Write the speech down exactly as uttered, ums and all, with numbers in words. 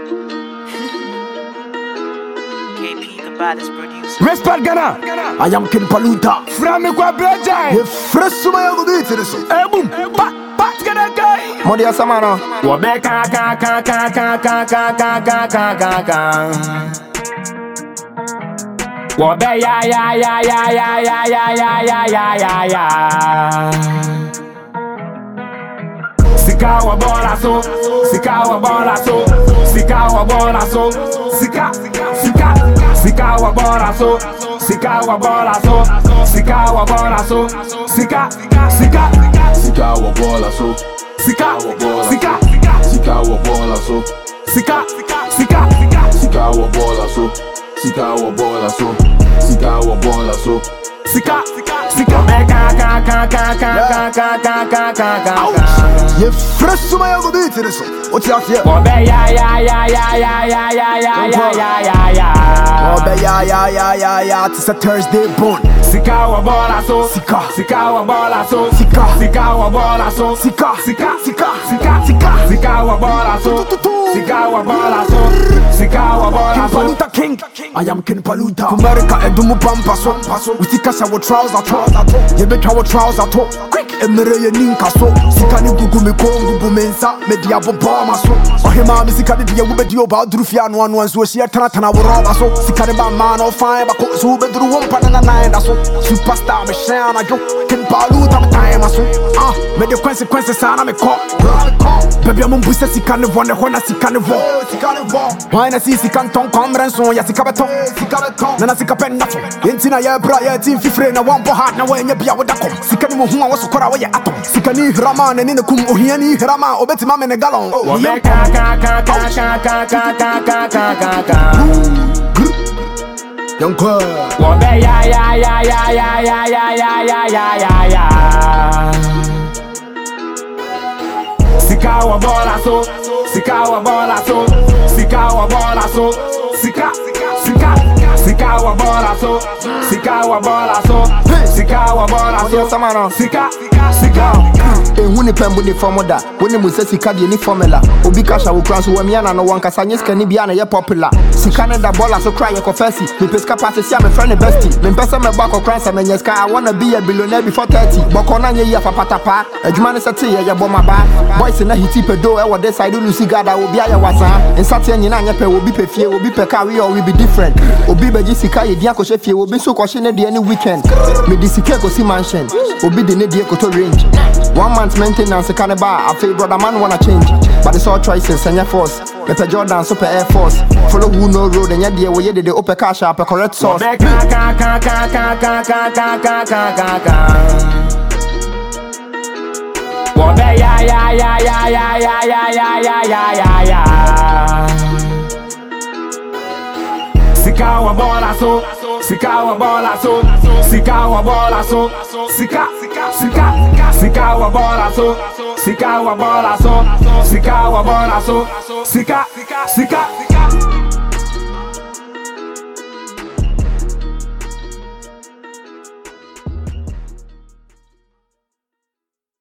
K P, the baddest producer. Respect Ghana. I am King Paluta. From me kwa breja. Ye fresh suma ya go beat this. Eh boom. Pa pa Ghana guy. Modi asamano. Wo be ka ka ka ka ka ka ka ka ka ka ka ka. Wo be ya ya ya ya ya ya ya ya ya ya ya ya. Sika wa bola so, sika wa bola so, sika wa bola so, sika, sika, sika wa bola so, sika wa bola so, sika wa bola so, sika, sika, Sika wa bola so, sika, sika, sika wa bola so, sika, sika, sika wa bola so, sika wa bola so, sika wa bola so. sika, sika, be ka ka ka ka ka ka ka ka ka ka. Ye fresh suma ya go beat this. What you say? Wo be ya ya ya ya ya ya ya ya ya ya ya ya. Wo be ya ya ya ya ya. It's a Thursday born. Sika wa bola so, sika, sika wa bola so, sika, sika wa bola so, sika, sika, sika, sika, sika, sika wa bola so, sika wa bola so, sika wa bola so. Paluta King, I am King Paluta. America edumu pampa so, we tika sa wo trouser to, ye betwa wo trouser to. Quick emere ye ninka so, sika ni gugu me kongu bumensa, me dia bo ma so. Ohema me sika de ye wo be di oba duru fia no anu anso hia tana tana wo roba so. Sika de ba man no fine ba ko so be duru wo mpa na nine da so. Superstar me shine I go, King Paluta me time so. Ah, me the consequences sana me call. Baby I'm busa sika ne vone hona sika ne vo, sika ne vo. Why na si sika ton komren so ya sika beton, sika beton. Na na sika pen na so. Enti na ye bra ye team fifre na one bo hard na we nya bia wo da kom. Sika ni mo hu a wo sokora wo ye atom. Sika ni hrama na ni ne kum ohia ni hrama obeti ma me ne galon. Wo be ka ka ka ka ka ka ka ka ka ka ka. Young girl. Wo be ya ya ya ya ya ya ya ya ya ya ya ya. Sika wa bola so, sika wa bola so, sika wa bola so, sika, sika, sika wa bola so, sika wa bola so, sika wa bola so, samano, sika, sika. Ehuni pembu ni formoda, woni musa sika di ni formula. Obi kasha wo kran so wamiana no wanka sanye ska ni bia na ye popular. Sika ne da bola so cry ye confessi. Me peska pass sia me friend bestie. Me pesa me back kran sa me nyeska I wanna be a billionaire before thirty. Boko na nye ye fa patapa. Adwuma ne sete ye ye boma ba. Boys na hiti pedo e wo de side lu sigada obi aye wasa. Nsate nyina anye pe obi pe fie obi pe ka we all we be different. Obi beji sika ye dia ko hwe fie obi so ko hwe ne de any weekend. Me di sika ko si mansion. Obi de ne die ko to range. One month maintenance a cannibal. I feel brother man wanna change, but it's all choices and your force. Me pe Jordan super Air Force. Follow who no road and your dear way you did the upper cash up a correct source. Ka ka ka ka ka ka ka ka ka ka ka. Wo be ya ya ya ya ya ya ya ya ya ya ya ya. Sika wa bola so, sika wa bola so, sika wa bola so, sika, sika, sika wa bola so, sika wa bola so, sika wa bola so, sika, sika.